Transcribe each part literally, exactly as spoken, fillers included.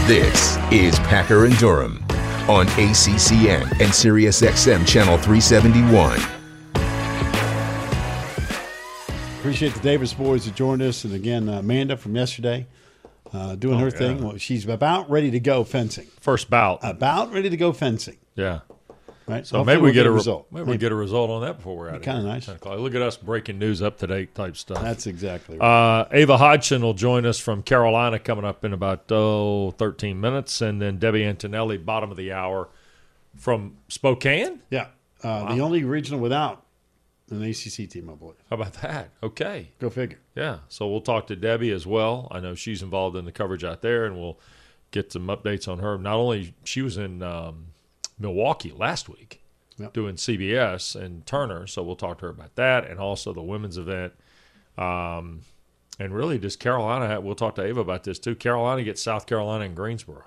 This is Packer and Durham on A C C N and Sirius X M Channel three seventy-one. Appreciate the Davis boys that joined us. And again, uh, Amanda from yesterday uh, doing oh, her yeah. thing. Well, she's about ready to go fencing. First bout. About ready to go fencing. Yeah. Right. So Hopefully maybe we we'll get a re- result. Maybe, Maybe. we get a result on that before we're out of here. Kind of nice. ten o'clock. Look at us breaking news, up to date type stuff. That's exactly right. Uh, Ava Hodgson will join us from Carolina coming up in about oh, thirteen minutes, and then Debbie Antonelli, bottom of the hour, from Spokane. Yeah. Uh, Wow. The only regional without an A C C team, I believe. How about that? Okay. Go figure. Yeah. So we'll talk to Debbie as well. I know she's involved in the coverage out there, and we'll get some updates on her. Not only she was in um, Milwaukee last week. Yep. Doing C B S and Turner, so we'll talk to her about that, and also the women's event. Um, and really just Carolina, we'll talk to Ava about this too. Carolina gets South Carolina and Greensboro.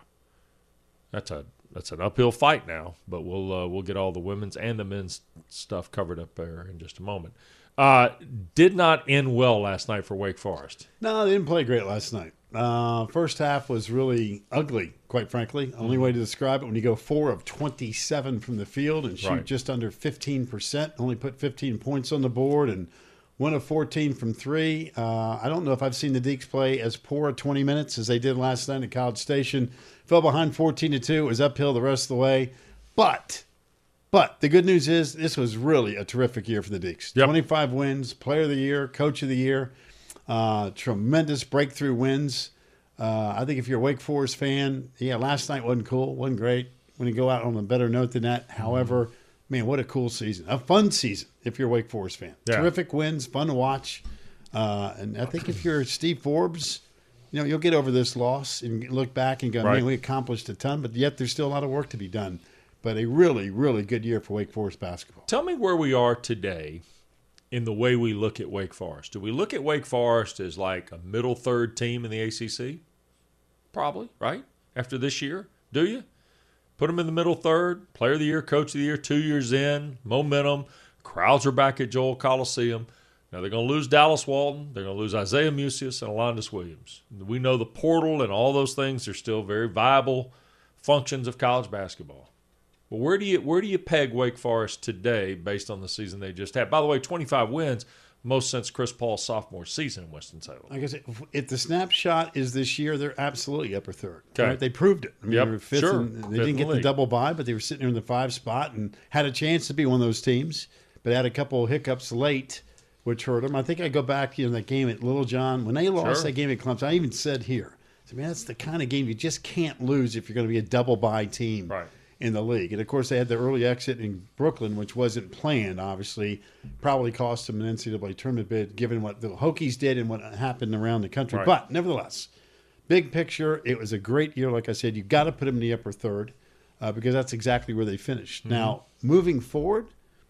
That's a that's an uphill fight now, but we'll uh, we'll get all the women's and the men's stuff covered up there in just a moment. Uh, did not end well last night for Wake Forest. No, they didn't play great last night. Uh, first half was really ugly, quite frankly. Only way to describe it, when you go four of twenty-seven from the field and shoot Right. just under fifteen percent, only put fifteen points on the board, and one of fourteen from three. Uh, I don't know if I've seen the Deacs play as poor at twenty minutes as they did last night at College Station. Fell behind fourteen to two. It was uphill the rest of the way. But, but the good news is this was really a terrific year for the Deacs. Yep. twenty-five wins, player of the year, coach of the year. Uh, tremendous breakthrough wins. Uh, I think if you're a Wake Forest fan, yeah, last night wasn't cool, wasn't great. When you go out on a better note than that, however, man, what a cool season, a fun season if you're a Wake Forest fan. Yeah. Terrific wins, fun to watch, uh, and I think if you're Steve Forbes, you know, you'll get over this loss and look back and go, Right. man, we accomplished a ton, but yet there's still a lot of work to be done. But a really, really good year for Wake Forest basketball. Tell me where we are today in the way we look at Wake Forest. Do we look at Wake Forest as like a middle third team in the A C C? Probably, right? After this year, do you? Put them in the middle third, player of the year, coach of the year, two years in, momentum, crowds are back at Joel Coliseum. Now they're going to lose Dallas Walton, they're going to lose Isaiah Musius and Alondis Williams. We know the portal and all those things are still very viable functions of college basketball. But where do you where do you peg Wake Forest today based on the season they just had? By the way, twenty-five wins, most since Chris Paul's sophomore season in Winston-Salem. Like I said, if- if the snapshot is this year, they're absolutely upper third. Okay. Right? They proved it. I mean, Yep, they were fifth sure. and they Fifth didn't in get the the league. double bye, but they were sitting there in the five spot and had a chance to be one of those teams, but had a couple of hiccups late, which hurt them. I think I go back, you know, that game at Little John. When they lost Sure. that game at Clemson, I even said here, I mean, that's the kind of game you just can't lose if you're going to be a double bye team. Right. In the league. And, of course, they had the early exit in Brooklyn, which wasn't planned, obviously. Probably cost them an N C double A tournament bid, given what the Hokies did and what happened around the country. Right. But, nevertheless, big picture, it was a great year. Like I said, you've got to put them in the upper third uh, because that's exactly where they finished. Mm-hmm. Now, moving forward,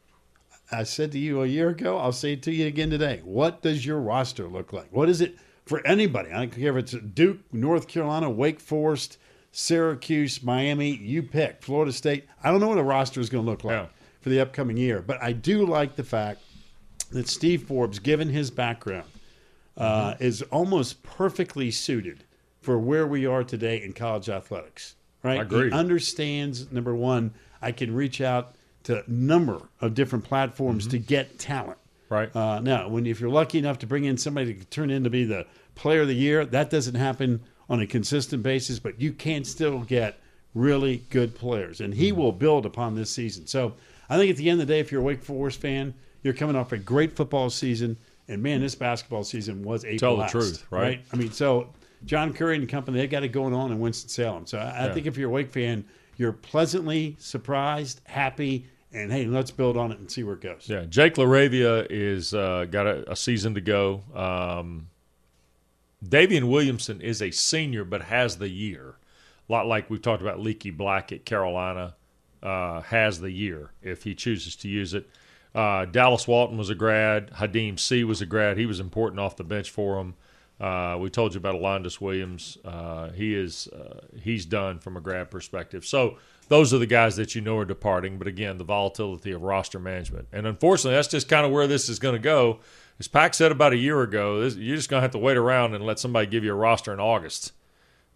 I said to you a year ago, I'll say it to you again today. What does your roster look like? What is it for anybody? I don't care if it's Duke, North Carolina, Wake Forest, Syracuse, Miami, you pick, Florida State. I don't know what a roster is going to look like Yeah. for the upcoming year, but I do like the fact that Steve Forbes, given his background, uh, Mm-hmm. is almost perfectly suited for where we are today in college athletics. Right? I agree. He understands, number one, I can reach out to a number of different platforms to get talent. Right. Uh, now, when if you're lucky enough to bring in somebody to turn in to be the player of the year, that doesn't happen on a consistent basis, but you can still get really good players, and he will build upon this season. So I think at the end of the day, if you're a Wake Forest fan, you're coming off a great football season, and man, this basketball season was a Tell the blast, truth, right? I mean, so John Curry and company, they got it going on in Winston-Salem. So I, I Yeah. think if you're a Wake fan, you're pleasantly surprised, happy, and hey, let's build on it and see where it goes. Yeah, Jake LaRavia is uh, got a, a season to go. Um, Davian Williamson is a senior but has the year. A lot like we've talked about Leaky Black at Carolina, uh, has the year if he chooses to use it. Uh, Dallas Walton was a grad. Hadim C was a grad. He was important off the bench for him. Uh, we told you about Alondis Williams. Uh, he is uh, he's done from a grad perspective. So those are the guys that you know are departing. But again, the volatility of roster management, and unfortunately, that's just kind of where this is going to go. As Pac said about a year ago, this, you're just going to have to wait around and let somebody give you a roster in August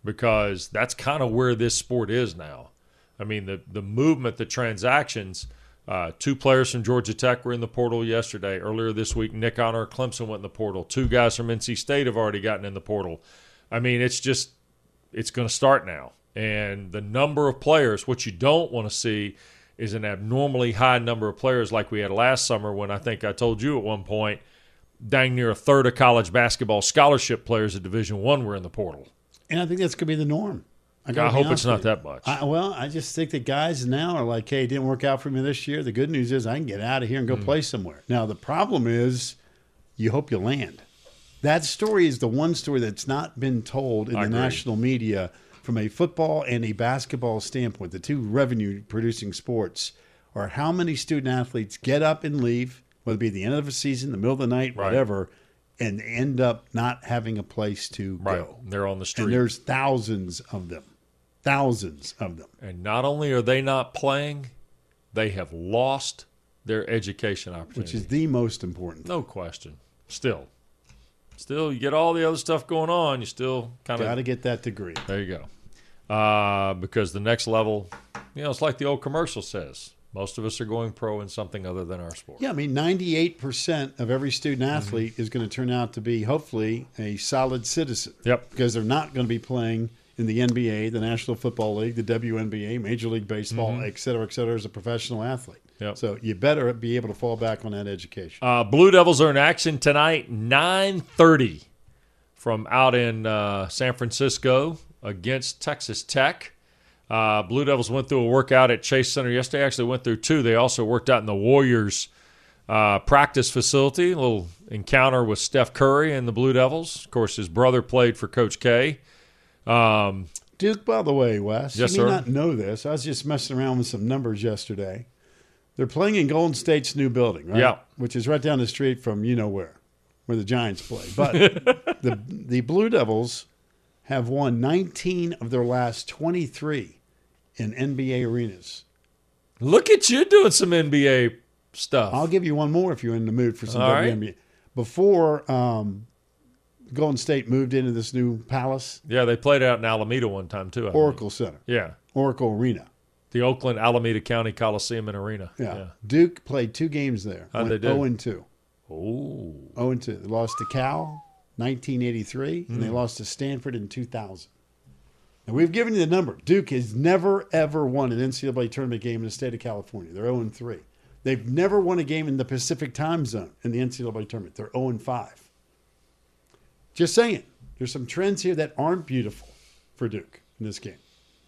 because that's kind of where this sport is now. I mean, the, the movement, the transactions, uh, two players from Georgia Tech were in the portal yesterday. Earlier this week, Nick Honor of Clemson went in the portal. Two guys from N C State have already gotten in the portal. I mean, it's just – it's going to start now. And the number of players, what you don't want to see is an abnormally high number of players like we had last summer when I think I told you at one point dang near a third of college basketball scholarship players at Division One were in the portal. And I think that's going to be the norm. I, I hope it's not that much. I, well, I just think that guys now are like, hey, it didn't work out for me this year. The good news is I can get out of here and go mm. play somewhere. Now, the problem is you hope you land. That story is the one story that's not been told in I the agree. national media from a football and a basketball standpoint, the two revenue-producing sports, are how many student-athletes get up and leave, whether it be at the end of the season, the middle of the night, right. whatever, and end up not having a place to right. go. They're on the street. And there's thousands of them. Thousands of them. And not only are they not playing, they have lost their education opportunity. Which is the most important. No question. Still. Still, you get all the other stuff going on, you still kind of – got to get that degree. There you go. Uh, because the next level, you know, it's like the old commercial says. Most of us are going pro in something other than our sport. Yeah, I mean, ninety-eight percent of every student-athlete mm-hmm. is going to turn out to be, hopefully, a solid citizen. Yep. Because they're not going to be playing – in the N B A, the National Football League, the W N B A, Major League Baseball, mm-hmm. et cetera, et cetera, as a professional athlete. Yep. So you better be able to fall back on that education. Uh, Blue Devils are in action tonight, nine thirty from out in uh, San Francisco against Texas Tech. Uh, Blue Devils went through a workout at Chase Center yesterday. Actually went through two. They also worked out in the Warriors uh, practice facility, a little encounter with Steph Curry and the Blue Devils. Of course, his brother played for Coach K. Um, Duke, by the way, Wes, yes, you may sir? not know this. I was just messing around with some numbers yesterday. They're playing in Golden State's new building, right? Yeah. Which is right down the street from you know where, where the Giants play. But the the Blue Devils have won nineteen of their last twenty-three in N B A arenas. Look at you doing some N B A stuff. I'll give you one more if you're in the mood for some All W N B A. right. Before um, Golden State moved into this new palace, Yeah, they played out in Alameda one time, too. I Oracle think. Center, Yeah. Oracle Arena. The Oakland Alameda County Coliseum and Arena. Yeah. Duke played two games there. How'd went they do? oh and two. Oh. oh and two. They lost to Cal nineteen eighty-three, and Hmm. they lost to Stanford in two thousand. And we've given you the number. Duke has never, ever won an N C double A tournament game in the state of California. They're oh and three. They've never won a game in the Pacific time zone in the N C double A tournament. They're oh and five. Just saying. There's some trends here that aren't beautiful for Duke in this game.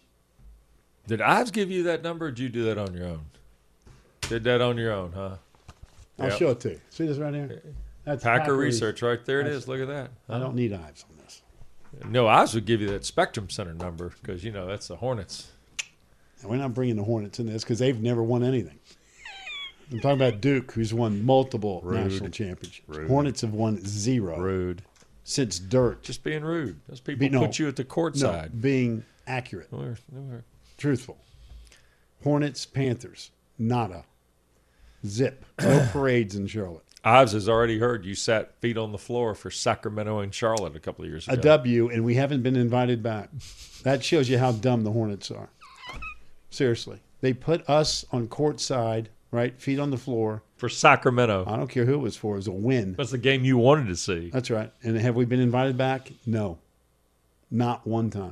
Did Ives give you that number, or did you do that on your own? Did that on your own, huh? I'll Yep. show it to you. See this right here? That's Packer Research. Research, right there it That's- is. Look at that. I don't need Ives on this. No, Ives would give you that Spectrum Center number because, you know, that's the Hornets. And we're not bringing the Hornets in this because they've never won anything. I'm talking about Duke, who's won multiple Rude. national championships. Rude. Hornets have won zero Rude. since dirt. Just being rude. Those people Be- no. put you at the court No, side. being accurate, We're- we're- truthful. Hornets, Panthers, nada. Zip. No parades in Charlotte. Ives has already heard you sat feet on the floor for Sacramento and Charlotte a couple of years ago. A W, and we haven't been invited back. That shows you how dumb the Hornets are. Seriously. They put us on court side, right? Feet on the floor. For Sacramento. I don't care who it was for. It was a win. That's the game you wanted to see. That's right. And have we been invited back? No. Not one time.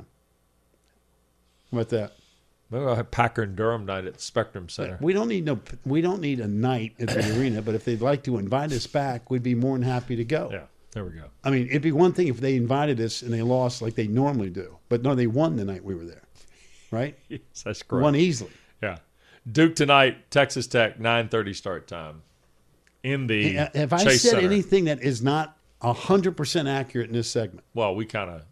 How about that? Maybe I'll have Packer and Durham night at the Spectrum Center. We don't need no we don't need a night at the arena, but if they'd like to invite us back, we'd be more than happy to go. Yeah, there we go. I mean, it'd be one thing if they invited us and they lost like they normally do. But no, they won the night we were there. Right? Yes, that's correct. Won easily. Yeah. Duke tonight, Texas Tech, nine thirty start time. In the Hey, Have I Chase said Center. anything that is not one hundred percent accurate in this segment? Well, we kind of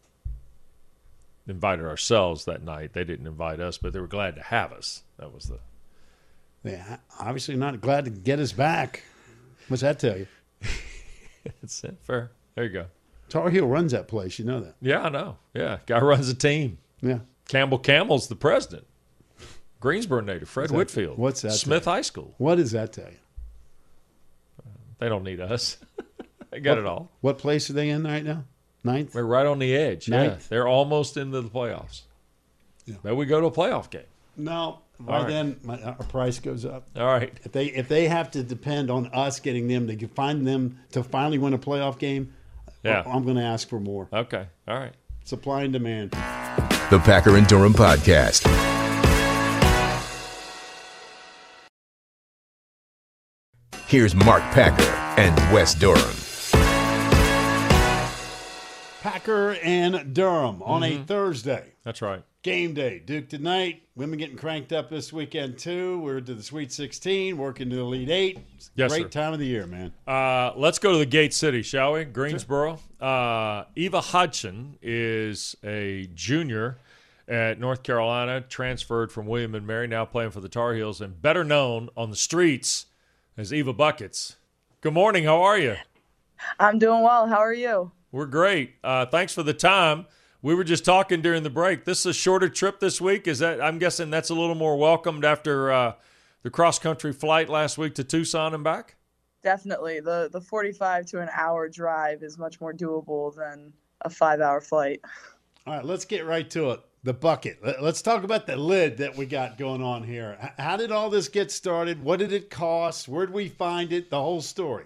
invited ourselves that night. They didn't invite us, but they were glad to have us. That was the Yeah, obviously not glad to get us back. What's that tell you? It's it. Fair. There you go. Tar Heel runs that place. You know that. Yeah, I know. Yeah, guy runs a team. Yeah. Campbell Campbell's the president. Greensboro native, Fred What's that- Whitfield. what's that Smith tell you? High School. What does that tell you? They don't need us. They got what, it all. What place are they in right now? Ninth? They're right on the edge. Yeah, Ninth. they're almost into the playoffs. Yeah. Maybe we go to a playoff game. No, by All right. then my, our price goes up. All right. If they if they have to depend on us getting them to find them to finally win a playoff game, Yeah. I'm going to ask for more. Okay. All right. Supply and demand. The Packer and Durham Podcast. Here's Mark Packer and Wes Durham. Packer and Durham on Mm-hmm. a Thursday. That's right. Game day. Duke tonight. Women getting cranked up this weekend, too. We're to the Sweet sixteen, working to the Elite Eight. Yes, Great sir. time of the year, man. Uh, let's go to the Gate City, shall we? Greensboro. Uh, Eva Hodgson is a junior at North Carolina, transferred from William and Mary, now playing for the Tar Heels, and better known on the streets as Eva Buckets. Good morning. How are you? I'm doing well. How are you? We're great. Uh, thanks for the time. We were just talking during the break. This is a shorter trip this week. Is that? I'm guessing that's a little more welcomed after uh, the cross-country flight last week to Tucson and back? Definitely. The the forty-five to an hour drive is much more doable than a five-hour flight. All right, let's get right to it. The bucket. Let- Let's talk about the lid that we got going on here. H- How did all this get started? What did it cost? Where did we find it? The whole story.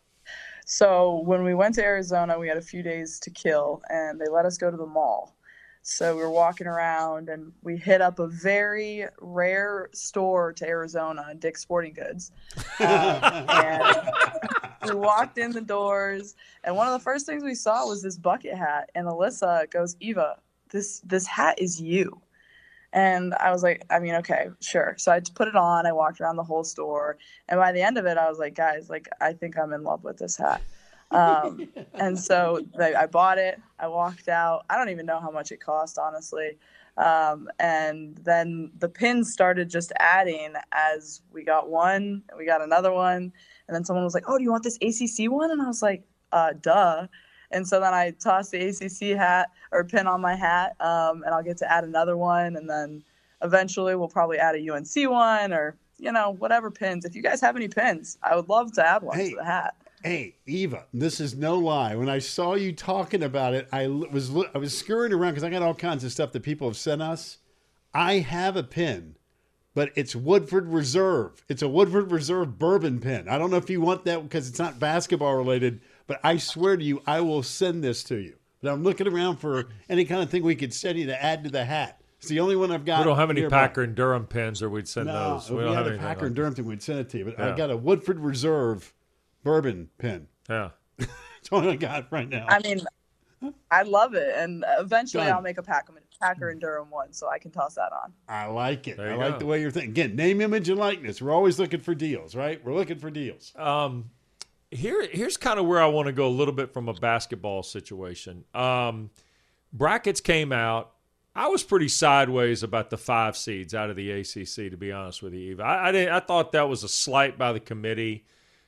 So when we went to Arizona, we had a few days to kill, and they let us go to the mall. So we were walking around, and we hit up a very rare store to Arizona, Dick's Sporting Goods. Uh, and we walked in the doors, and one of the first things we saw was this bucket hat. And Alyssa goes, "Eva, this this hat is you." And I was like, I mean, okay, sure. So I just put it on. I walked around the whole store. And by the end of it, I was like, guys, like, I think I'm in love with this hat. Um, and so they, I bought it. I walked out. I don't even know how much it cost, honestly. Um, and then the pins started just adding as we got one, and we got another one. And then someone was like, oh, do you want this A C C one? And I was like, uh, duh. And so then I tossed the A C C hat or pin on my hat, um, and I'll get to add another one. And then eventually we'll probably add a U N C one or, you know, whatever pins. If you guys have any pins, I would love to add one Hey. to the hat. Hey, Eva, this is no lie. When I saw you talking about it, I l- was l- I was scurrying around because I got all kinds of stuff that people have sent us. I have a pin, but it's Woodford Reserve. It's a Woodford Reserve bourbon pin. I don't know if you want that because it's not basketball related, but I swear to you, I will send this to you. But I'm looking around for any kind of thing we could send you to add to the hat. It's the only one I've got. We don't have any nearby. Packer and Durham pins, or we'd send No, those. if we, don't had have a anything Packer like and Durham thing, we'd send it to you. But Yeah. I got a Woodford Reserve bourbon pin. that. Yeah. That's all I got right now. I mean, I love it. And eventually Done. I'll make a Packer, Packer and Durham one so I can toss that on. I like it. There I you like go. the way you're thinking. Again, name, image, and likeness. We're always looking for deals, right? We're looking for deals. Um, here, here's kind of where I want to go a little bit from a basketball situation. Um, brackets came out. I was pretty sideways about the five seeds out of the A C C, to be honest with you, Eva. I, I, didn't, I thought that was a slight by the committee.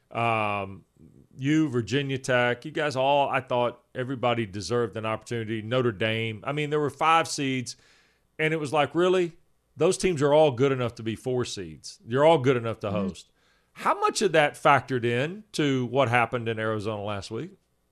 Um, you, Virginia Tech, you guys all, I thought everybody deserved an opportunity. Notre Dame. I mean, there were five seeds, and it was like, really? Those teams are all good enough to be four seeds. You're all good enough to host. How much of that factored in to what happened in Arizona last week?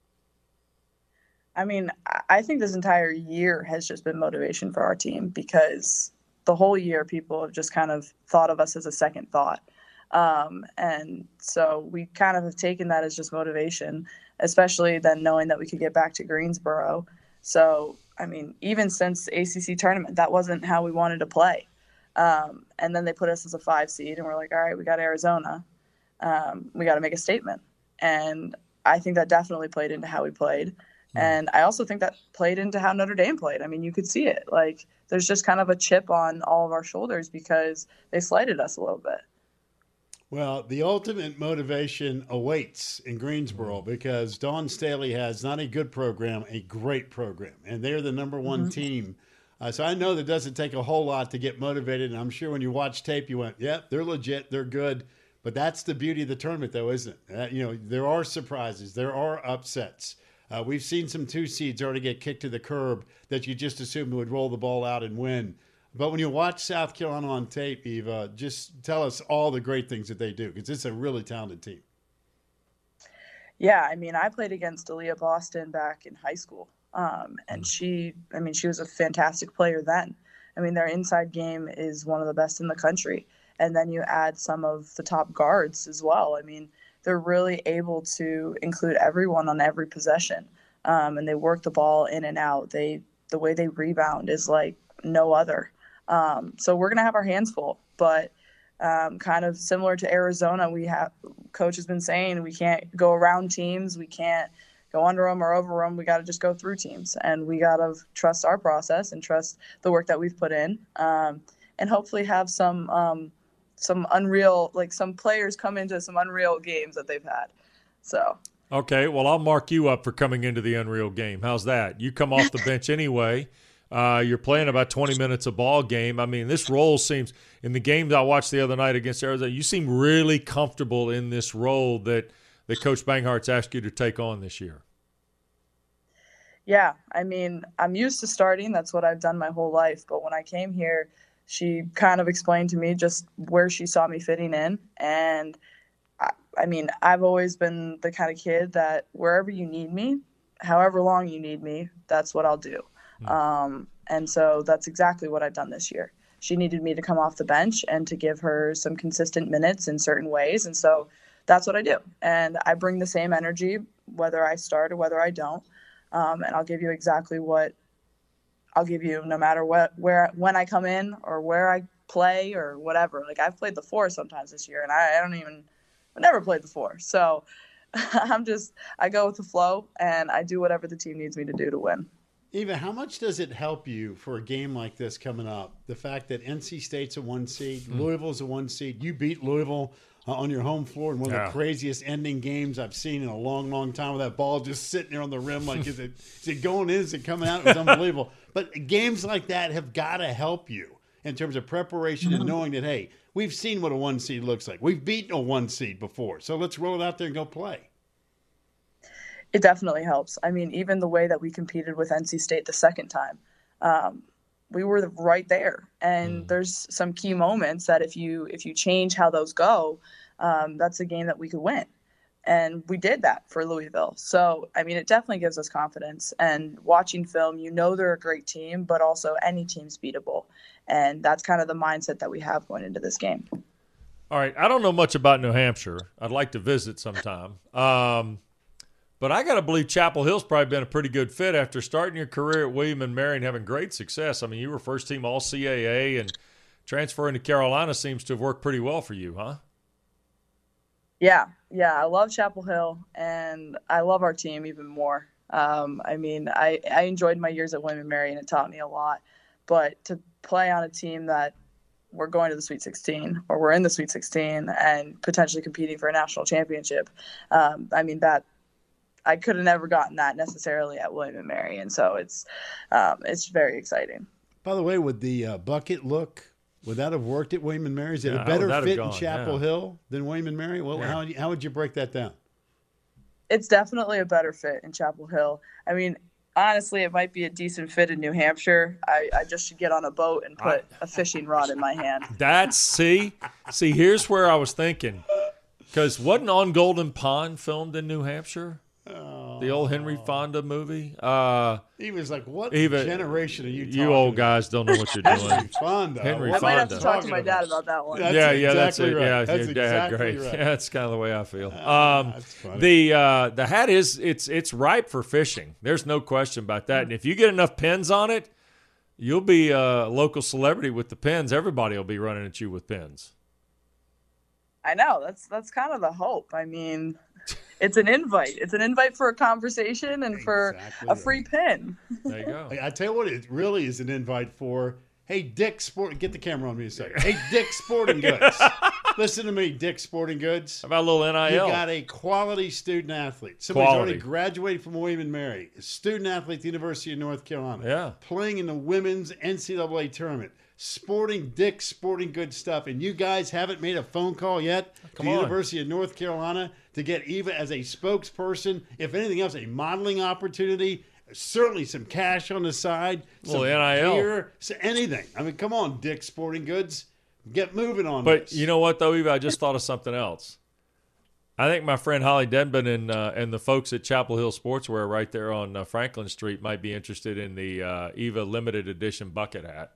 I mean, I- I think this entire year has just been motivation for our team because the whole year people have just kind of thought of us as a second thought. Um, and so we kind of have taken that as just motivation, especially then knowing that we could get back to Greensboro. So, I mean, even since the A C C tournament, that wasn't how we wanted to play. Um, and then they put us as a five seed, and we're like, all right, we got Arizona. Um, we got to make a statement. And I think that definitely played into how we played. And I also think that played into how Notre Dame played. I mean, you could see it. Like, there's just kind of a chip on all of our shoulders because they slighted us a little bit. Well, the ultimate motivation awaits in Greensboro because Dawn Staley has not a good program, a great program, and they're the number one Mm-hmm. team. Uh, so I know that doesn't take a whole lot to get motivated, and I'm sure when you watch tape, you went, "Yep, they're legit, they're good." But that's the beauty of the tournament, though, isn't it? Uh, you know, there are surprises, there are upsets. Uh, we've seen some two seeds already get kicked to the curb that you just assumed would roll the ball out and win. But when you watch South Carolina on tape, Eva, just tell us all the great things that they do because it's a really talented team. Yeah, I mean, I played against Aaliyah Boston back in high school. Um, and she, I mean, she was a fantastic player then. I mean, their inside game is one of the best in the country. And then you add some of the top guards as well. I mean, they're really able to include everyone on every possession. Um, and they work the ball in and out. They, the way they rebound is like no other. Um, so we're going to have our hands full, but um, kind of similar to Arizona, we have, coach has been saying we can't go around teams. We can't go under them or over them. We got to just go through teams, and we got to trust our process and trust the work that we've put in, um, and hopefully have some um, some unreal, like some players come into some unreal games that they've had. So okay, well, I'll mark you up for coming into the unreal game. How's that? You come off the bench anyway. Uh, you're playing about twenty minutes a ball game. I mean, this role seems, in the games I watched the other night against Arizona, you seem really comfortable in this role that that Coach Banghart's asked you to take on this year. Yeah, I mean, I'm used to starting. That's what I've done my whole life. But when I came here, she kind of explained to me just where she saw me fitting in. And, I, I mean, I've always been the kind of kid that wherever you need me, however long you need me, that's what I'll do. Mm. Um, and so that's exactly what I've done this year. She needed me to come off the bench and to give her some consistent minutes in certain ways. And so that's what I do. And I bring the same energy, whether I start or whether I don't. Um, and I'll give you exactly what I'll give you no matter what, where, when I come in or where I play or whatever. Like I've played the four sometimes this year, and I, I don't even, I never played the four. So I'm just, I go with the flow and I do whatever the team needs me to do to win. Eva, how much does it help you for a game like this coming up? The fact that N C State's a one seed, mm. Louisville's a one seed, you beat Louisville uh, on your home floor in one of yeah. the craziest ending games I've seen in a long, long time, with that ball just sitting there on the rim. Like, is it, is it going in? Is it coming out? It was unbelievable. But games like that have got to help you in terms of preparation mm-hmm. and knowing that, hey, we've seen what a one seed looks like. We've beaten a one seed before. So let's roll it out there and go play. It definitely helps. I mean, even the way that we competed with N C State the second time, um, we were right there. And mm. there's some key moments that if you if you change how those go, um, that's a game that we could win. And we did that for Louisville. So, I mean, it definitely gives us confidence. And watching film, you know they're a great team, but also any team's beatable. And that's kind of the mindset that we have going into this game. All right. I don't know much about New Hampshire. I'd like to visit sometime. Um But I got to believe Chapel Hill's probably been a pretty good fit after starting your career at William and Mary and having great success. I mean, you were first team All C A A, and transferring to Carolina seems to have worked pretty well for you, huh? Yeah, yeah. I love Chapel Hill, and I love our team even more. Um, I mean, I, I enjoyed my years at William and Mary, and it taught me a lot. But to play on a team that we're going to the Sweet sixteen, or we're in the Sweet sixteen, and potentially competing for a national championship, um, I mean, that – I could have never gotten that necessarily at William and Mary, and so it's um, it's very exciting. By the way, would the uh, bucket look, would that have worked at William and Mary? Is it yeah, a better fit gone, in Chapel yeah. Hill than William and Mary? Well, yeah. how, how would you break that down? It's definitely a better fit in Chapel Hill. I mean, honestly, it might be a decent fit in New Hampshire. I, I just should get on a boat and put I, a fishing rod in my hand. That's, see, see, here's where I was thinking. Because wasn't On Golden Pond filmed in New Hampshire? Oh. The old Henry Fonda movie. Uh, he was like, "What Eva, generation are you talking You old about? guys don't know what you're doing." Henry Fonda. Henry I Fonda. might have to talk to my dad about that one. That's yeah, yeah, exactly that's it. Right. Yeah, that's your dad, exactly great. Right. Yeah, that's kind of the way I feel. Uh, Um, that's funny. the uh, the hat is it's it's ripe for fishing. There's no question about that. And if you get enough pins on it, you'll be a local celebrity with the pins. Everybody will be running at you with pins. I know. That's that's kind of the hope. I mean, it's an invite. It's an invite for a conversation and for exactly a free pin. There you go. I tell you what, it really is an invite for, hey, Dick Sport. Get the camera on me a second. Hey, Dick Sporting Goods. Listen to me, Dick Sporting Goods. How about a little N I L? You got a quality student athlete. Somebody's Quality. already graduated from William and Mary. A student athlete at the University of North Carolina. Yeah. Playing in the women's N C double A tournament. Sporting Dick Sporting Goods stuff. And you guys haven't made a phone call yet Come to the on. University of North Carolina to get Eva as a spokesperson. If anything else, a modeling opportunity. Certainly some cash on the side. Well, some N I L. gear, so anything. I mean, come on, Dick Sporting Goods. Get moving on But this. you know what, though, Eva? I just thought of something else. I think my friend Holly Denman and uh, and the folks at Chapel Hill Sportswear right there on uh, Franklin Street might be interested in the uh, Eva limited edition bucket hat.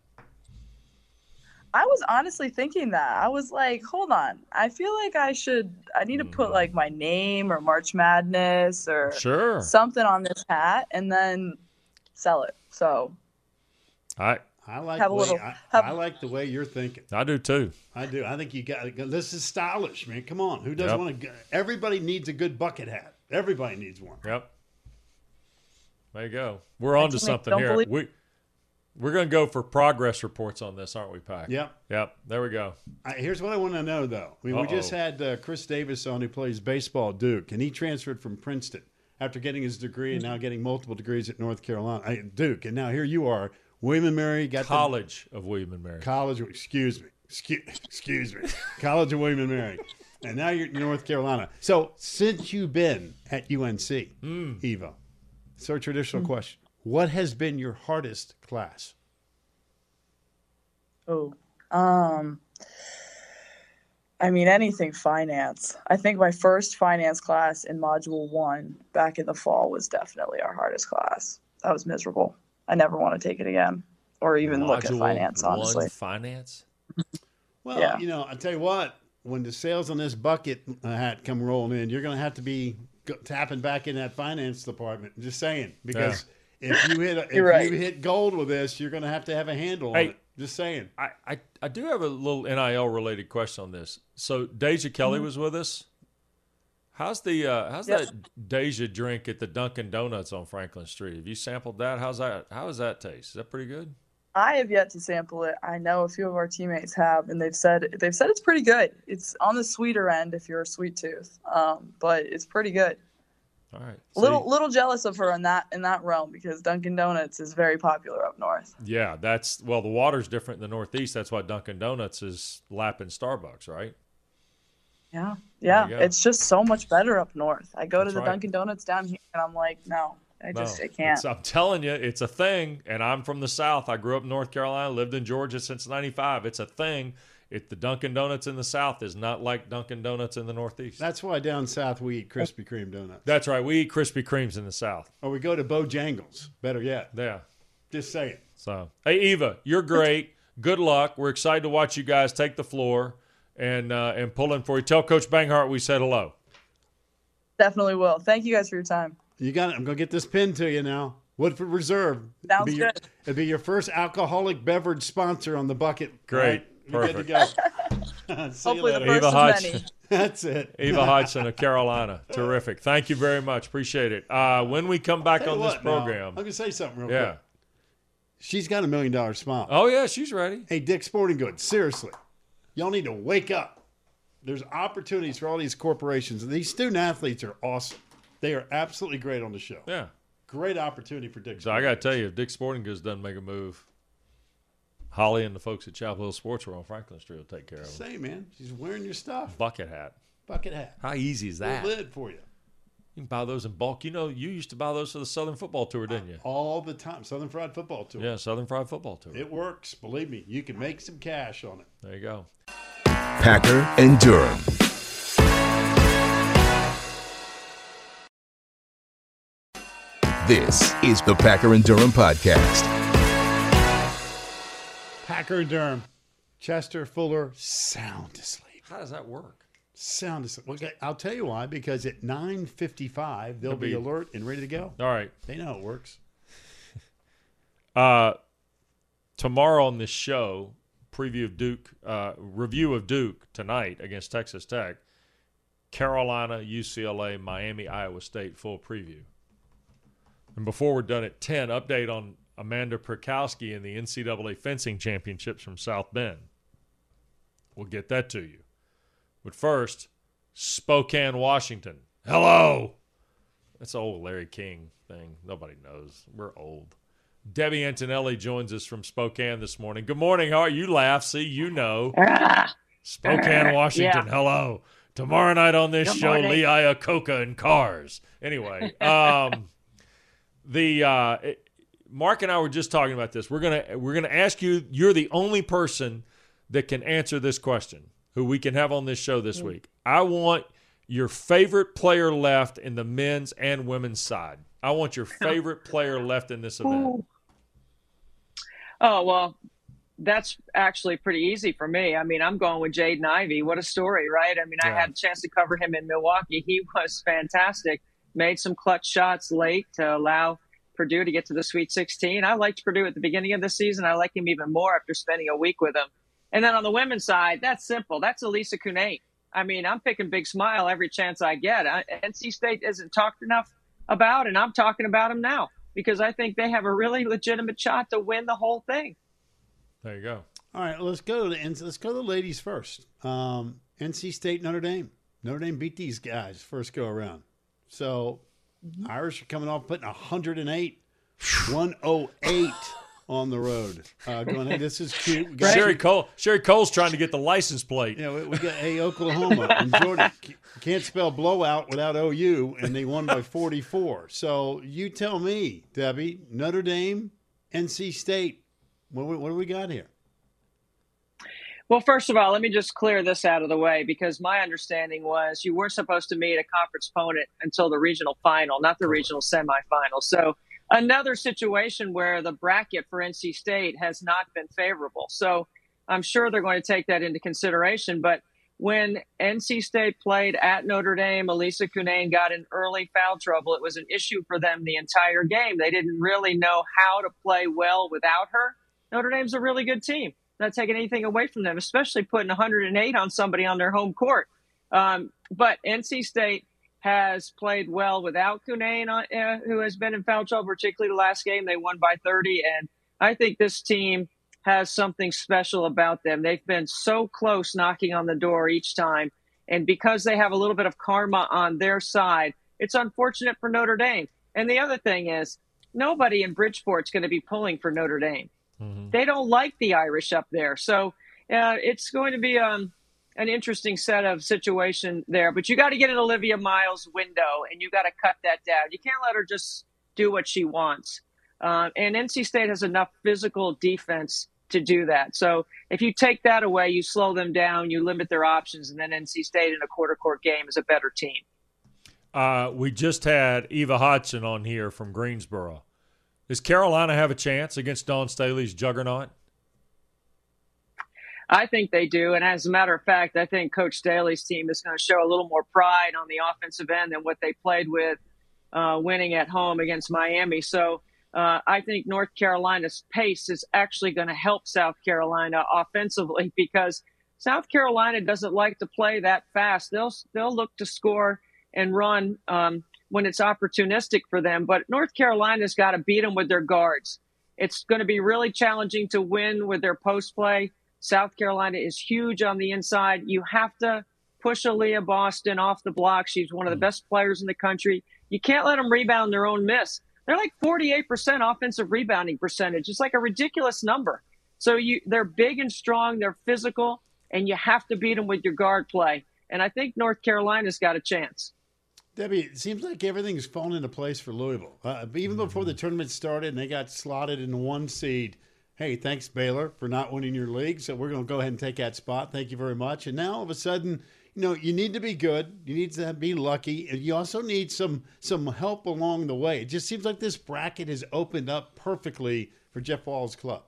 I was honestly thinking that. I was like, hold on. I feel like I should, I need to put like my name or March Madness or Sure. something on this hat and then sell it. So I I like Have the a way, little- I, have- I like the way you're thinking. I do too. I do. I think you got to go. This is stylish, man. Come on. Who doesn't Yep. want to? Everybody needs a good bucket hat. Everybody needs one. Yep. There you go. We're on to Actually, something don't here. believe- We we're going to go for progress reports on this, aren't we, Pack? Yep. Yep. There we go. I, here's what I want to know, though. I mean, we just Uh-oh. had uh, Chris Davis on, who plays baseball at Duke, and he transferred from Princeton after getting his degree and now getting multiple degrees at North Carolina, I, Duke. And now here you are, William and Mary got College of William and Mary. the college. Excuse me. Excuse, excuse me. College of William and Mary, and now you're in North Carolina. So since you've been at U N C, Mm. Eva, so a traditional question: what has been your hardest class? Oh, um, I mean, anything finance. I think my first finance class in module one back in the fall was definitely our hardest class. That was miserable. I never want to take it again or even look at Module finance, one honestly. finance. Well, Yeah. you know, I tell you what, when the sales on this bucket uh, hat come rolling in, you're going to have to be go- tapping back in that finance department. Just saying, because if you hit a, if You're right. you hit gold with this, you're going to have to have a handle Hey. on it. Just saying. I, I, I do have a little N I L related question on this. So Deja Kelly Mm-hmm. was with us. How's the uh, how's Yep. that Deja drink at the Dunkin' Donuts on Franklin Street? Have you sampled that? How's that? How does that taste? Is that pretty good? I have yet to sample it. I know a few of our teammates have, and they've said they've said it's pretty good. It's on the sweeter end if you're a sweet tooth, um, but it's pretty good. All right. Little See, little jealous of her in that in that realm because Dunkin' Donuts is very popular up north. yeah, that's well, the water's different in the Northeast. That's why Dunkin' Donuts is lapping Starbucks, right? Yeah, yeah, There you go. it's just so much better up north. I go That's to the right. Dunkin' Donuts down here, and I'm like, no, I No, just I can't. it's- I'm telling you, it's a thing. And I'm from the South. I grew up in North Carolina, lived in Georgia since ninety-five. It's a thing. It, the Dunkin' Donuts in the South is not like Dunkin' Donuts in the Northeast. That's why down south we eat Krispy Kreme donuts. That's right. We eat Krispy Kremes in the South. Or we go to Bojangles. Better yet. Yeah. Just saying. So, hey, Eva, you're great. Good luck. We're excited to watch you guys take the floor and uh, and pull in for you. Tell Coach Banghart we said hello. Definitely will. Thank you guys for your time. You got it. I'm going to get this pin to you now. Woodford Reserve. Sounds it'll be your, good. It'll be your first alcoholic beverage sponsor on the bucket. Great. Right? You're good to go. See Hopefully you the later. first Eva of Hodge. many. That's it. Eva Hodgson of Carolina. Terrific. Thank you very much. Appreciate it. Uh, when we come back Tell on you this what, now, program. I'm going to say something real Yeah. quick. She's got a million dollar smile. Oh, yeah, she's ready. Hey, Dick Sporting Goods, seriously, y'all need to wake up. There's opportunities for all these corporations. These student athletes are awesome. They are absolutely great on the show. Yeah. Great opportunity for Dick. So I got to tell you, if Dick Sporting Goods doesn't make a move, Holly and the folks at Chapel Hill Sportswear on Franklin Street will take care of them. Say, man, she's wearing your stuff. Bucket hat. Bucket hat. How easy is Little that? lid for you. You can buy those in bulk. You know, you used to buy those for the Southern Football Tour, didn't you? All the time. Southern Fried Football Tour. Yeah, Southern Fried Football Tour. It works. Believe me, you can make some cash on it. There you go. Packer and Durham. This is the Packer and Durham podcast. Packer and Durham. Chester Fuller, sound asleep. How does that work? Sound asleep. Okay, I'll tell you why. Because at nine fifty-five, they'll It'll be be- alert and ready to go. All right. They know how it works. Uh, tomorrow on this show, preview of Duke, uh, review of Duke tonight against Texas Tech, Carolina, U C L A, Miami, Iowa State, full preview. And before we're done at ten, update on Amanda Perkowski in the N C double A fencing championships from South Bend. We'll get that to you. But first, Spokane, Washington. Hello. That's an old Larry King thing. Nobody knows. We're old. Debbie Antonelli joins us from Spokane this morning. Good morning. How are you? Laugh. See, you know. Spokane, Washington. Yeah. Hello. Tomorrow night on this Good show, morning. Lee Iacocca and Cars. Anyway, um, the uh, it- Mark and I were just talking about this. We're gonna we're gonna ask you. You're the only person that can answer this question who we can have on this show this week. I want your favorite player left in the men's and women's side. I want your favorite player left in this event. Oh, well, that's actually pretty easy for me. I mean, I'm going with Jaden Ivey. What a story, right? I mean, yeah. I had a chance to cover him in Milwaukee. He was fantastic. Made some clutch shots late to allow Purdue to get to the Sweet sixteen. I liked Purdue at the beginning of the season. I like him even more after spending a week with him. And then on the women's side, that's simple. That's Elisa Cunane. I mean, I'm picking Big Smile every chance I get. I, N C State isn't talked enough about, and I'm talking about them now because I think they have a really legitimate shot to win the whole thing. There you go. All right, let's go to the let's go to the ladies first. Um, N C State, Notre Dame. Notre Dame beat these guys first go around. So mm-hmm. Irish are coming off putting one hundred eight, one oh eight on the road. Uh, going, hey, this is cute. We got Sherry Cole. Sherry Cole's trying to get the license plate. Yeah, we, we got hey Oklahoma and Jordan can't spell blowout without O U, and they won by forty-four. So you tell me, Debbie, Notre Dame, N C State. What, what do we got here? Well, first of all, let me just clear this out of the way because my understanding was you weren't supposed to meet a conference opponent until the regional final, not the regional semifinal. So another situation where the bracket for N C State has not been favorable. So I'm sure they're going to take that into consideration. But when N C State played at Notre Dame, Elisa Cunane got in early foul trouble. It was an issue for them the entire game. They didn't really know how to play well without her. Notre Dame's a really good team. Not taking anything away from them, especially putting one hundred eight on somebody on their home court. Um, but N C State has played well without Cunane, uh, who has been in foul trouble, particularly the last game. They won by thirty. And I think this team has something special about them. They've been so close knocking on the door each time. And because they have a little bit of karma on their side, it's unfortunate for Notre Dame. And the other thing is, nobody in Bridgeport's going to be pulling for Notre Dame. Mm-hmm. They don't like the Irish up there. So uh, it's going to be um, an interesting set of situation there. But you got to get an Olivia Miles window, and you got to cut that down. You can't let her just do what she wants. Uh, and N C State has enough physical defense to do that. So if you take that away, you slow them down, you limit their options, and then N C State in a quarter-court game is a better team. Uh, we just had Eva Hodgson on here from Greensboro. Does Carolina have a chance against Dawn Staley's juggernaut? I think they do. And as a matter of fact, I think Coach Staley's team is going to show a little more pride on the offensive end than what they played with uh, winning at home against Miami. So uh, I think North Carolina's pace is actually going to help South Carolina offensively because South Carolina doesn't like to play that fast. They'll, they'll look to score and run um, when it's opportunistic for them. But North Carolina's got to beat them with their guards. It's going to be really challenging to win with their post play. South Carolina is huge on the inside. You have to push Aaliyah Boston off the block. She's one of the best players in the country. You can't let them rebound their own miss. They're like forty-eight percent offensive rebounding percentage. It's like a ridiculous number. So you, they're big and strong. They're physical, and you have to beat them with your guard play. And I think North Carolina's got a chance. Debbie, it seems like everything's fallen into place for Louisville. Uh, even before the tournament started and they got slotted in the one seed, hey, thanks, Baylor, for not winning your league. So we're going to go ahead and take that spot. Thank you very much. And now all of a sudden, you know, you need to be good. You need to be lucky. And you also need some some help along the way. It just seems like this bracket has opened up perfectly for Jeff Wall's club.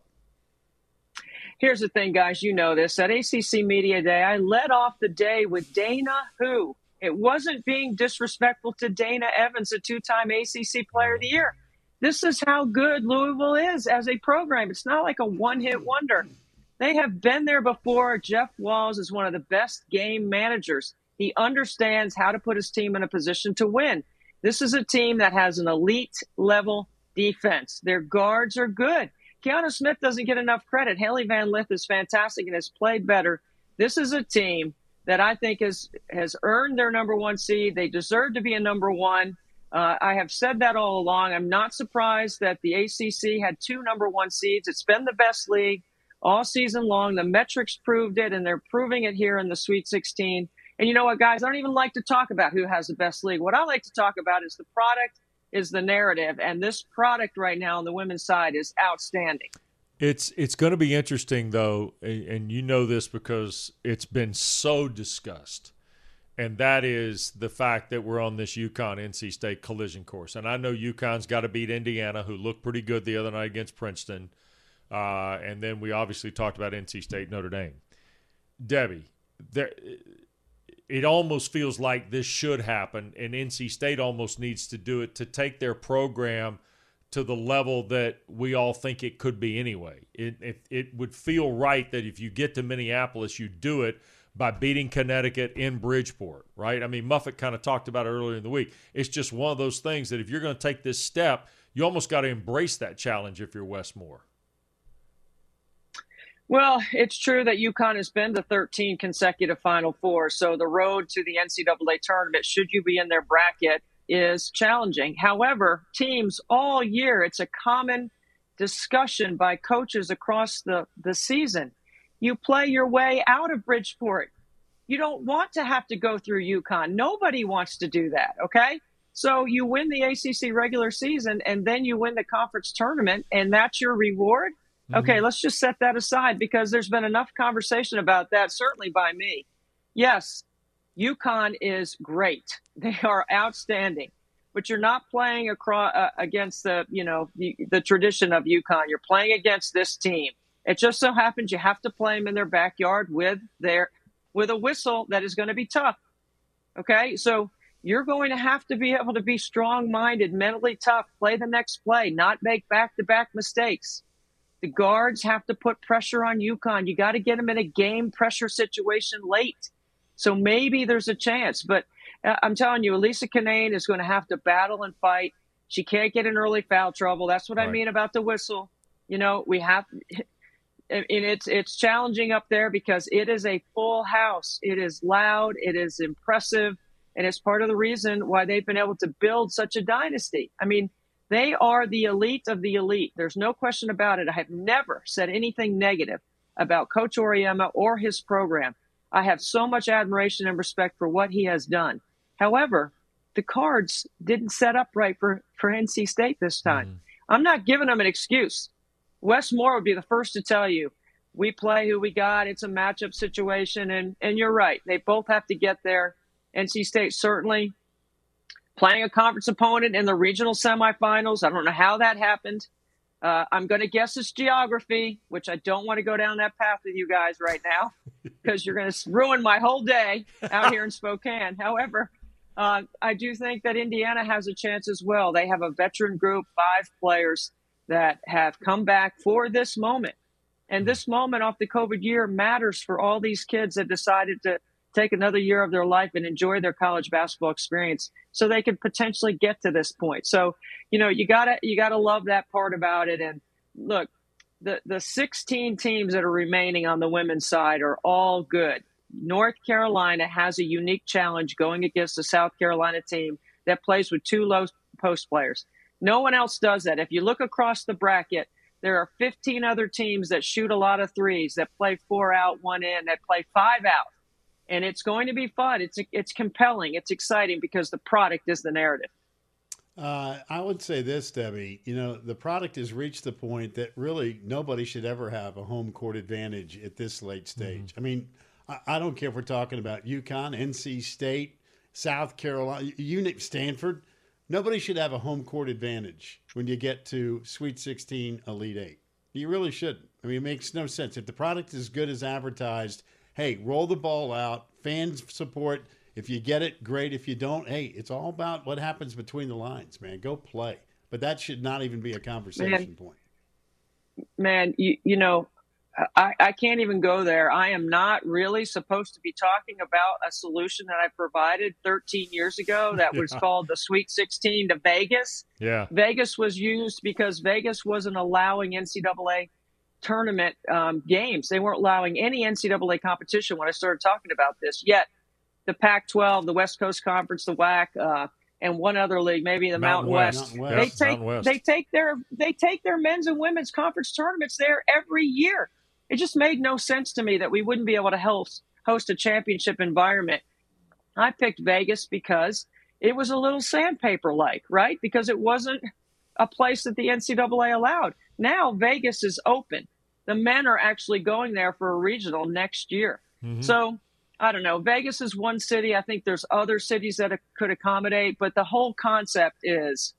Here's the thing, guys. You know this. At A C C Media Day, I led off the day with Dana Who. It wasn't being disrespectful to Dana Evans, a two-time A C C Player of the Year. This is how good Louisville is as a program. It's not like a one-hit wonder. They have been there before. Jeff Walz is one of the best game managers. He understands how to put his team in a position to win. This is a team that has an elite-level defense. Their guards are good. Keanu Smith doesn't get enough credit. Haley Van Lith is fantastic and has played better. This is a team that I think has, has earned their number one seed. They deserve to be a number one. Uh, I have said that all along. I'm not surprised that the A C C had two number one seeds. It's been the best league all season long. The metrics proved it, and they're proving it here in the Sweet sixteen. And you know what, guys? I don't even like to talk about who has the best league. What I like to talk about is the product, is the narrative. And this product right now on the women's side is outstanding. It's it's going to be interesting, though, and you know this because it's been so discussed. and that is the fact that we're on this UConn-N C State collision course. And I know UConn's got to beat Indiana, who looked pretty good the other night against Princeton. Uh, and then we obviously talked about N C State, Notre Dame. Debbie, there, it almost feels like this should happen, and N C State almost needs to do it to take their program to the level that we all think it could be anyway. It, it, it would feel right that if you get to Minneapolis, you do it by beating Connecticut in Bridgeport, right? I mean, Muffet kind of talked about it earlier in the week. It's just one of those things that if you're going to take this step, you almost got to embrace that challenge if you're Wes Moore. Well, it's true that UConn has been to thirteen consecutive Final Fours, so the road to the N C double A tournament, should you be in their bracket, is challenging. However, teams all year, it's a common discussion by coaches across the, the season. You play your way out of Bridgeport. You don't want to have to go through UConn. Nobody wants to do that, okay? So you win the A C C regular season, and then you win the conference tournament, and that's your reward? Okay, let's just set that aside because there's been enough conversation about that, certainly by me. Yes, UConn is great. They are outstanding. But you're not playing across, uh, against the, you know, the, the tradition of UConn. You're playing against this team. It just so happens you have to play them in their backyard with their with a whistle that is going to be tough. Okay, so you're going to have to be able to be strong-minded, mentally tough, play the next play, not make back-to-back mistakes. The guards have to put pressure on UConn. You got to get them in a game pressure situation late. So maybe there's a chance. But uh, I'm telling you, Elisa Canane is going to have to battle and fight. She can't get in early foul trouble. That's what right. I mean about the whistle. You know, we have – and it's it's challenging up there because it is a full house. It is loud. It is impressive. And it's part of the reason why they've been able to build such a dynasty. I mean, they are the elite of the elite. There's no question about it. I have never said anything negative about Coach Auriemma or his program. I have so much admiration and respect for what he has done. However, the cards didn't set up right for, for N C State this time. Mm-hmm. I'm not giving them an excuse. Wes Moore would be the first to tell you, we play who we got. It's a matchup situation. And, and you're right. They both have to get there. N C State certainly playing a conference opponent in the regional semifinals. I don't know how that happened. Uh, I'm going to guess it's geography, which I don't want to go down that path with you guys right now because you're going to ruin my whole day out here in Spokane. However, uh, I do think that Indiana has a chance as well. They have a veteran group, five players that have come back for this moment. And this moment off the COVID year matters for all these kids that decided to take another year of their life and enjoy their college basketball experience so they could potentially get to this point. So, you know, you gotta, you gotta love that part about it. And look, the, the sixteen teams that are remaining on the women's side are all good. North Carolina has a unique challenge going against the South Carolina team that plays with two low post players. No one else does that. If you look across the bracket, there are fifteen other teams that shoot a lot of threes, that play four out, one in, that play five out. And it's going to be fun. It's it's compelling. It's exciting because the product is the narrative. Uh, I would say this, Debbie. You know, the product has reached the point that really nobody should ever have a home court advantage at this late stage. Mm-hmm. I mean, I, I don't care if we're talking about UConn, N C State, South Carolina, you, Stanford. Nobody should have a home court advantage when you get to Sweet sixteen, Elite Eight. You really shouldn't. I mean, it makes no sense. If the product is as good as advertised, hey, roll the ball out, fans support. If you get it, great. If you don't, hey, it's all about what happens between the lines, man. Go play. But that should not even be a conversation man, point. Man, you, you know, I, I can't even go there. I am not really supposed to be talking about a solution that I provided thirteen years ago that was yeah. called the Sweet sixteen to Vegas. Yeah. Vegas was used because Vegas wasn't allowing N C double A tournament um, games. They weren't allowing any N C double A competition when I started talking about this. Yet the Pac twelve, the West Coast Conference, the W A C, uh, and one other league, maybe the Mountain, Mountain West, West. Mountain West. They take West. they take their they take their men's and women's conference tournaments there every year. It just made no sense to me that we wouldn't be able to host host a championship environment. I picked Vegas because it was a little sandpaper-like, right? Because it wasn't a place that the N C double A allowed. Now Vegas is open. The men are actually going there for a regional next year. Mm-hmm. So I don't know. Vegas is one city. I think there's other cities that could accommodate, but the whole concept is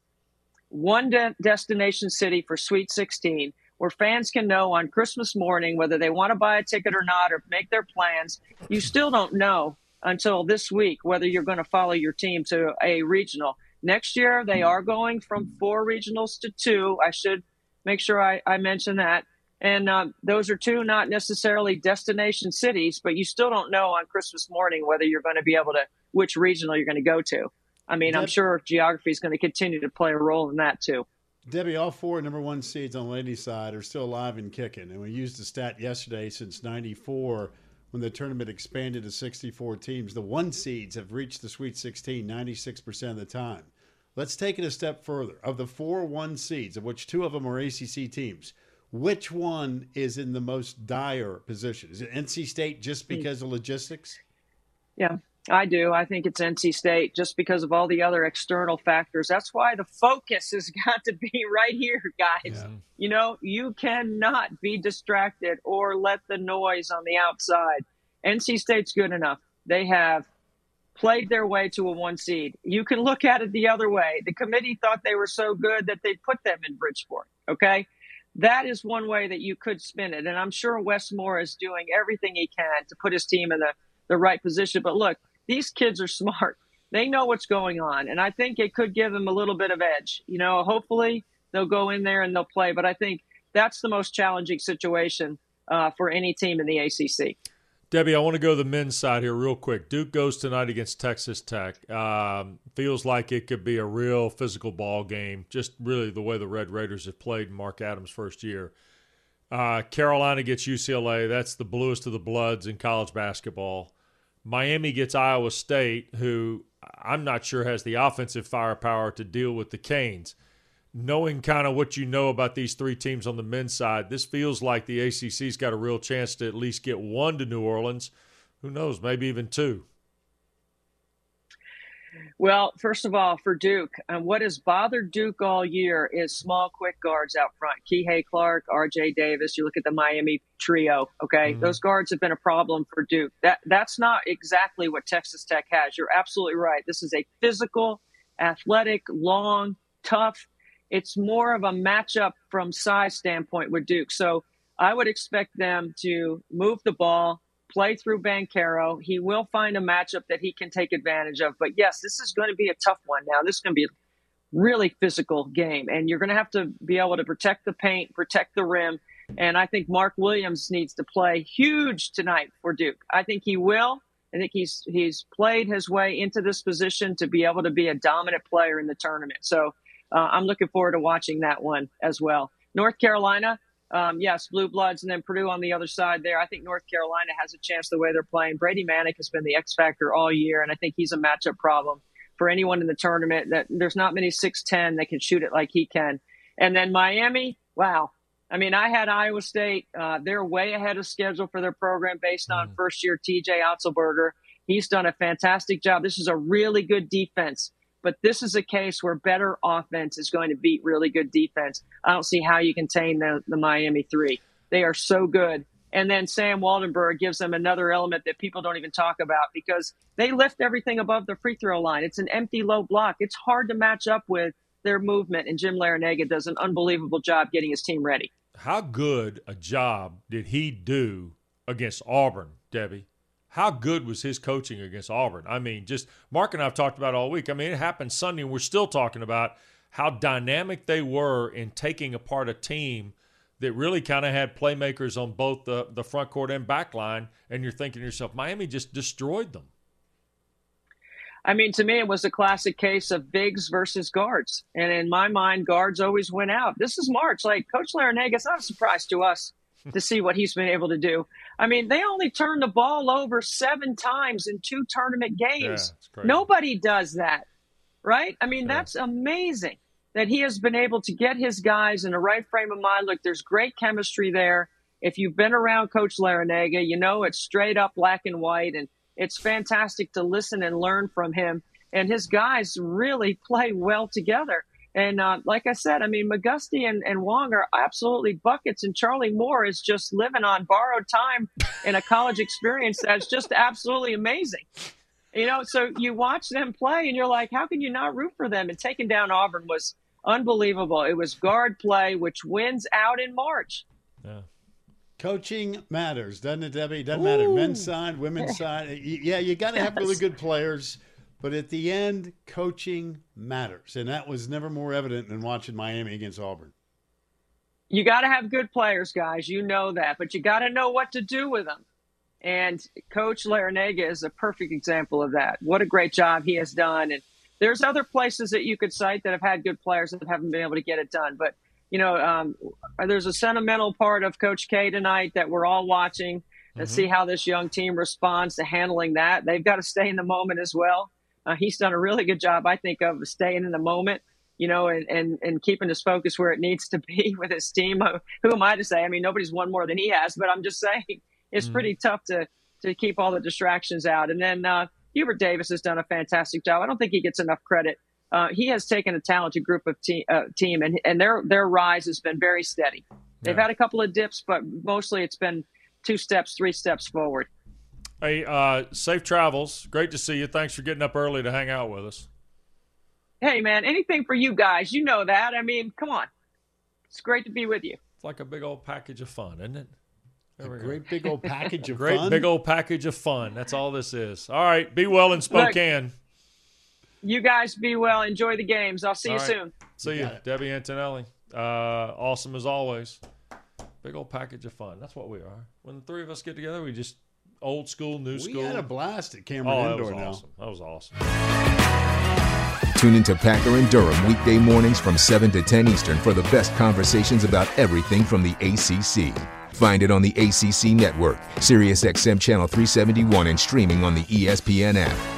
one de- destination city for Sweet sixteen, where fans can know on Christmas morning whether they want to buy a ticket or not or make their plans. You still don't know until this week whether you're going to follow your team to a regional. Next year, they are going from four regionals to two. I should make sure I, I mention that. And uh, those are two not necessarily destination cities, but you still don't know on Christmas morning whether you're going to be able to, which regional you're going to go to. I mean, Deb, I'm sure geography is going to continue to play a role in that too. Debbie, all four number one seeds on the ladies' side are still alive and kicking. And we used the stat yesterday since ninety-four when the tournament expanded to sixty-four teams. The one seeds have reached the Sweet sixteen ninety-six percent of the time. Let's take it a step further. Of the four one seeds, of which two of them are A C C teams, which one is in the most dire position? Is it N C State just because of logistics? Yeah, I do. I think it's N C State just because of all the other external factors. That's why the focus has got to be right here, guys. Yeah. You know, you cannot be distracted or let the noise on the outside. N C State's good enough. They have played their way to a one seed. You can look at it the other way. The committee thought they were so good that they put them in Bridgeport, okay? That is one way that you could spin it. And I'm sure Wes Moore is doing everything he can to put his team in the, the right position. But look, these kids are smart. They know what's going on. And I think it could give them a little bit of edge. You know, hopefully they'll go in there and they'll play. But I think that's the most challenging situation uh, for any team in the A C C. Debbie, I want to go to the men's side here real quick. Duke goes tonight against Texas Tech. Um, feels like it could be a real physical ball game, just really the way the Red Raiders have played in Mark Adams' first year. Uh, Carolina gets U C L A. That's the bluest of the bloods in college basketball. Miami gets Iowa State, who I'm not sure has the offensive firepower to deal with the Canes. Knowing kind of what you know about these three teams on the men's side, this feels like the A C C's got a real chance to at least get one to New Orleans. Who knows, maybe even two. Well, first of all, for Duke, um, what has bothered Duke all year is small, quick guards out front. Kihei Clark, R J Davis. You look at the Miami trio, okay? Mm-hmm. Those guards have been a problem for Duke. That That's not exactly what Texas Tech has. You're absolutely right. This is a physical, athletic, long, tough. It's more of a matchup from size standpoint with Duke. So I would expect them to move the ball, play through Banchero. He will find a matchup that he can take advantage of. But, yes, this is going to be a tough one now. This is going to be a really physical game, and you're going to have to be able to protect the paint, protect the rim. And I think Mark Williams needs to play huge tonight for Duke. I think he will. I think he's he's played his way into this position to be able to be a dominant player in the tournament. So uh, I'm looking forward to watching that one as well. North Carolina, Um, yes, Blue Bloods, and then Purdue on the other side there. I think North Carolina has a chance the way they're playing. Brady Manick has been the X factor all year, and I think he's a matchup problem for anyone in the tournament. That there's not many six ten that can shoot it like he can. And then Miami, wow. I mean, I had Iowa State. Uh, they're way ahead of schedule for their program based on mm. first-year T J Otzelberger. He's done a fantastic job. This is a really good defense. But this is a case where better offense is going to beat really good defense. I don't see how you contain the, the Miami three. They are so good. And then Sam Waldenberg gives them another element that people don't even talk about because they lift everything above the free throw line. It's an empty low block. It's hard to match up with their movement, and Jim Larrañaga does an unbelievable job getting his team ready. How good a job did he do against Auburn, Debbie? How good was his coaching against Auburn? I mean, just Mark and I have talked about it all week. I mean, it happened Sunday, and we're still talking about how dynamic they were in taking apart a team that really kind of had playmakers on both the, the front court and back line, and you're thinking to yourself, Miami just destroyed them. I mean, to me, it was a classic case of bigs versus guards. And in my mind, guards always win out. This is March. Like, Coach Larrañaga, it's not a surprise to us to see what he's been able to do. I mean, they only turned the ball over seven times in two tournament games. Yeah, nobody does that, right? I mean, yeah. That's amazing that he has been able to get his guys in the right frame of mind. Look, there's great chemistry there. If you've been around Coach Larrañaga, you know it's straight up black and white, and it's fantastic to listen and learn from him. And his guys really play well together. And uh, like I said, I mean, McGusty and, and Wong are absolutely buckets, and Charlie Moore is just living on borrowed time in a college experience that's just absolutely amazing. You know, so you watch them play, and you're like, how can you not root for them? And taking down Auburn was unbelievable. It was guard play, which wins out in March. Yeah. Coaching matters, doesn't it, Debbie? It doesn't matter. Men's side, women's side. Yeah, you got to have really good players. But at the end, coaching matters. And that was never more evident than watching Miami against Auburn. You got to have good players, guys. You know that. But you got to know what to do with them. And Coach Larrañaga is a perfect example of that. What a great job he has done. And there's other places that you could cite that have had good players that haven't been able to get it done. But, you know, um, there's a sentimental part of Coach K tonight that we're all watching to mm-hmm. see how this young team responds to handling that. They've got to stay in the moment as well. Uh, he's done a really good job, I think, of staying in the moment, you know, and, and, and keeping his focus where it needs to be with his team. Who am I to say? I mean, nobody's won more than he has, but I'm just saying it's mm. pretty tough to to keep all the distractions out. And then uh, Hubert Davis has done a fantastic job. I don't think he gets enough credit. Uh, he has taken a talented group of te- uh, team, and, and their their rise has been very steady. They've yeah. had a couple of dips, but mostly it's been two steps, three steps forward. Hey, uh, safe travels. Great to see you. Thanks for getting up early to hang out with us. Hey, man, anything for you guys. You know that. I mean, come on. It's great to be with you. It's like a big old package of fun, isn't it? There a great big old package of great fun. Great big old package of fun. That's all this is. All right. Be well in Spokane. Look, you guys be well. Enjoy the games. I'll see all you right. soon. See you, you Debbie Antonelli. Uh, awesome as always. Big old package of fun. That's what we are. When the three of us get together, we just old school, new school. We had a blast at Cameron oh, Indoor that was now. Awesome. That was awesome. Tune into Packer and Durham weekday mornings from seven to ten Eastern for the best conversations about everything from the A C C. Find it on the A C C Network, Sirius X M Channel three seventy-one, and streaming on the E S P N app.